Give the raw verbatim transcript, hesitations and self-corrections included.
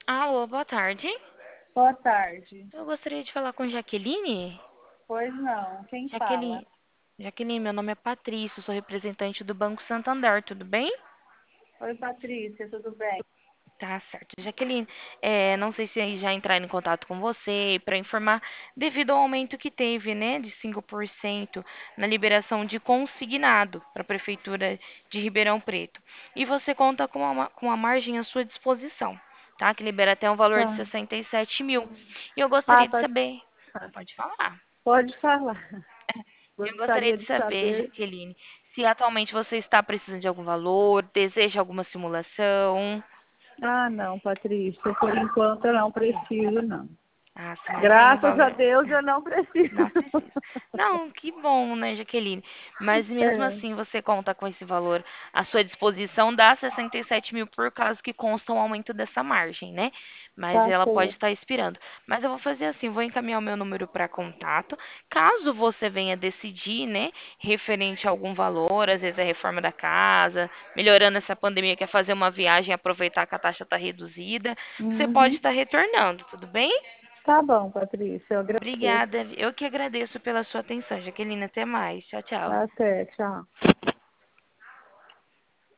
Alô, boa tarde. Boa tarde. Eu gostaria de falar com Jaqueline. Pois não, quem fala? Jaqueline, Jaqueline, meu nome é Patrícia, sou representante do Banco Santander, tudo bem? Oi, Patrícia, tudo bem? Tá certo. Jaqueline, é, não sei se já entraram em contato com você para informar devido ao aumento que teve, né, de cinco por cento na liberação de consignado para a Prefeitura de Ribeirão Preto. E você conta com uma, com uma margem à sua disposição, tá? Que libera até um valor de Tá. sessenta e sete mil. E eu Ah, gostaria de Pat- saber. Pode falar. pode falar. Eu gostaria Gostaria de de saber, saber. Jaqueline, se atualmente você está precisando de algum valor, deseja alguma simulação. Ah, não, Patrícia, por enquanto eu não preciso, não. Ah, sim, mas tem um Graças a valor. Deus eu não preciso. Não precisa. Não, que bom, né, Jaqueline? Mas mesmo É, assim você conta com esse valor à sua disposição, dá sessenta e sete mil por caso que consta um aumento dessa margem, né? Mas tá ela pode certo. estar expirando. Mas eu vou fazer assim, vou encaminhar o meu número para contato. Caso você venha decidir, né, referente a algum valor, às vezes a reforma da casa, melhorando essa pandemia, quer fazer uma viagem e aproveitar que a taxa está reduzida, você pode Uhum. estar retornando, tudo bem? Tá bom, Patrícia, eu agradeço. Obrigada. Eu que agradeço pela sua atenção, Jaqueline. Até mais. Tchau, tchau. Até, tchau.